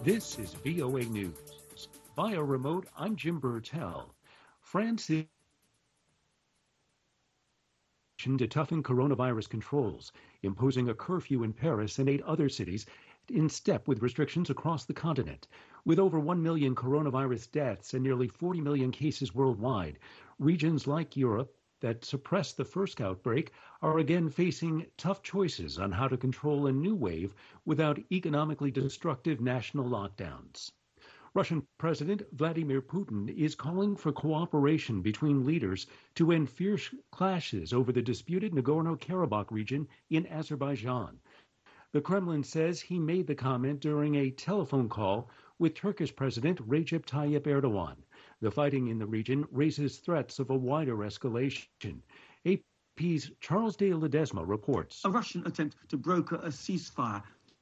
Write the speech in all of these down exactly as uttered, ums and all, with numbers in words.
This is V O A News. Via remote, I'm Jim Burtell. France is to toughen coronavirus controls, imposing a curfew in Paris and eight other cities in step with restrictions across the continent. With over one million coronavirus deaths and nearly forty million cases worldwide, regions like Europe that suppressed the first outbreak are again facing tough choices on how to control a new wave without economically destructive national lockdowns. Russian President Vladimir Putin is calling for cooperation between leaders to end fierce clashes over the disputed Nagorno-Karabakh region in Azerbaijan. The Kremlin says he made the comment during a telephone call with Turkish President Recep Tayyip Erdogan. The fighting in the region raises threats of a wider escalation. A P's Charles de Ledesma reports. A Russian attempt to broker a ceasefire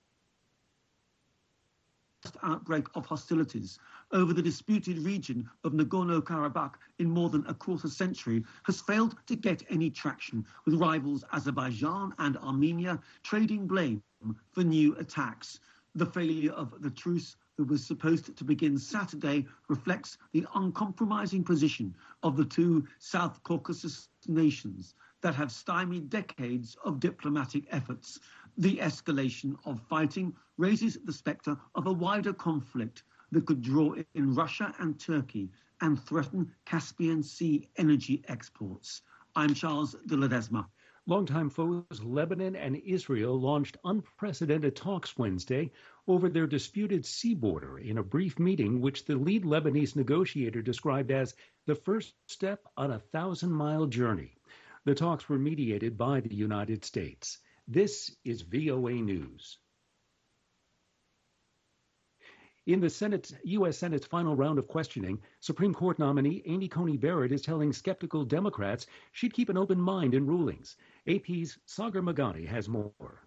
outbreak of hostilities over the disputed region of Nagorno-Karabakh in more than a quarter century has failed to get any traction, with rivals Azerbaijan and Armenia trading blame for new attacks. The failure of the truce that was supposed to begin Saturday reflects the uncompromising position of the two South Caucasus nations that have stymied decades of diplomatic efforts. The escalation of fighting raises the spectre of a wider conflict that could draw in Russia and Turkey and threaten Caspian Sea energy exports. I'm Charles de Ledesma. Longtime foes Lebanon and Israel launched unprecedented talks Wednesday over their disputed sea border in a brief meeting which the lead Lebanese negotiator described as the first step on a thousand-mile journey. The talks were mediated by the United States. This is V O A News. In the Senate, U S Senate's final round of questioning, Supreme Court nominee Amy Coney Barrett is telling skeptical Democrats she'd keep an open mind in rulings. A P's Sagar Meghani has more.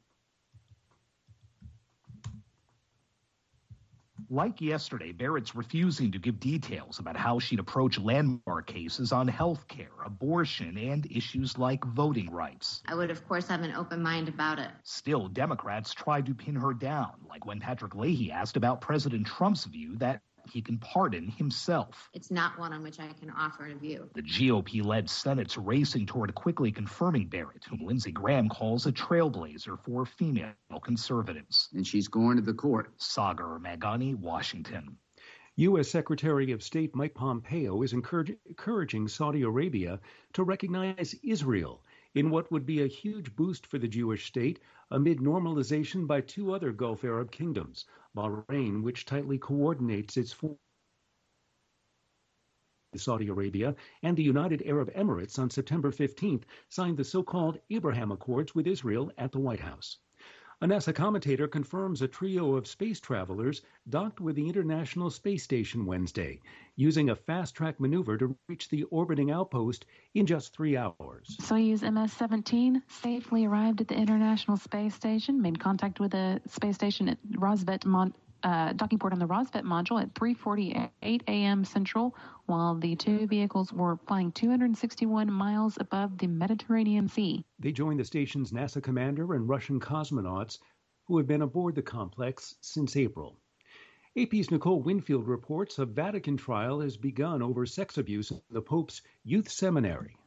Like yesterday, Barrett's refusing to give details about how she'd approach landmark cases on health care, abortion, and issues like voting rights. I would, of course, have an open mind about it. Still, Democrats tried to pin her down, like when Patrick Leahy asked about President Trump's view that he can pardon himself. It's not one on which I can offer a view. The G O P-led Senate's racing toward quickly confirming Barrett, whom Lindsey Graham calls a trailblazer for female conservatives. And she's going to the court. Sagar Meghani, Washington. U S Secretary of State Mike Pompeo is encourage, encouraging Saudi Arabia to recognize Israel in what would be a huge boost for the Jewish state amid normalization by two other Gulf Arab kingdoms, Bahrain, which tightly coordinates its forces with Saudi Arabia, and the United Arab Emirates on September fifteenth signed the so-called Abraham Accords with Israel at the White House. A NASA commentator confirms a trio of space travelers docked with the International Space Station Wednesday, using a fast-track maneuver to reach the orbiting outpost in just three hours. Soyuz M S seventeen safely arrived at the International Space Station, made contact with the space station at Rosvet Mon- uh, docking port on the Rosvet module at three forty-eight a.m. Central, while the two vehicles were flying two hundred sixty-one miles above the Mediterranean Sea. They joined the station's NASA commander and Russian cosmonauts who have been aboard the complex since April. A P's Nicole Winfield reports a Vatican trial has begun over sex abuse in the Pope's youth seminary.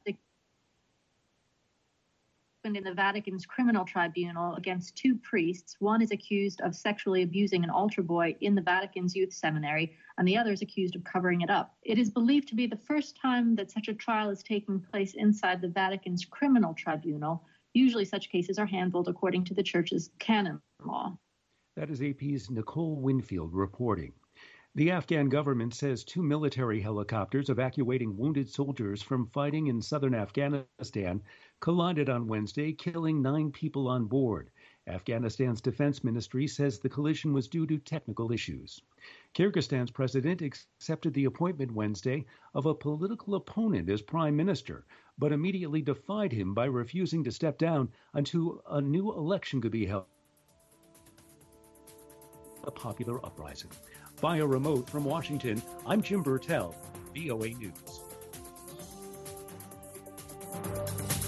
In the Vatican's criminal tribunal against two priests. One is accused of sexually abusing an altar boy in the Vatican's youth seminary, and the other is accused of covering it up. It is believed to be the first time that such a trial is taking place inside the Vatican's criminal tribunal. Usually such cases are handled according to the Church's canon law. That is A P's Nicole Winfield reporting. The Afghan government says two military helicopters evacuating wounded soldiers from fighting in southern Afghanistan collided on Wednesday, killing nine people on board. Afghanistan's defense ministry says the collision was due to technical issues. Kyrgyzstan's president accepted the appointment Wednesday of a political opponent as prime minister, but immediately defied him by refusing to step down until a new election could be held. A popular uprising. Via remote from Washington, I'm Jim Burtell, V O A News.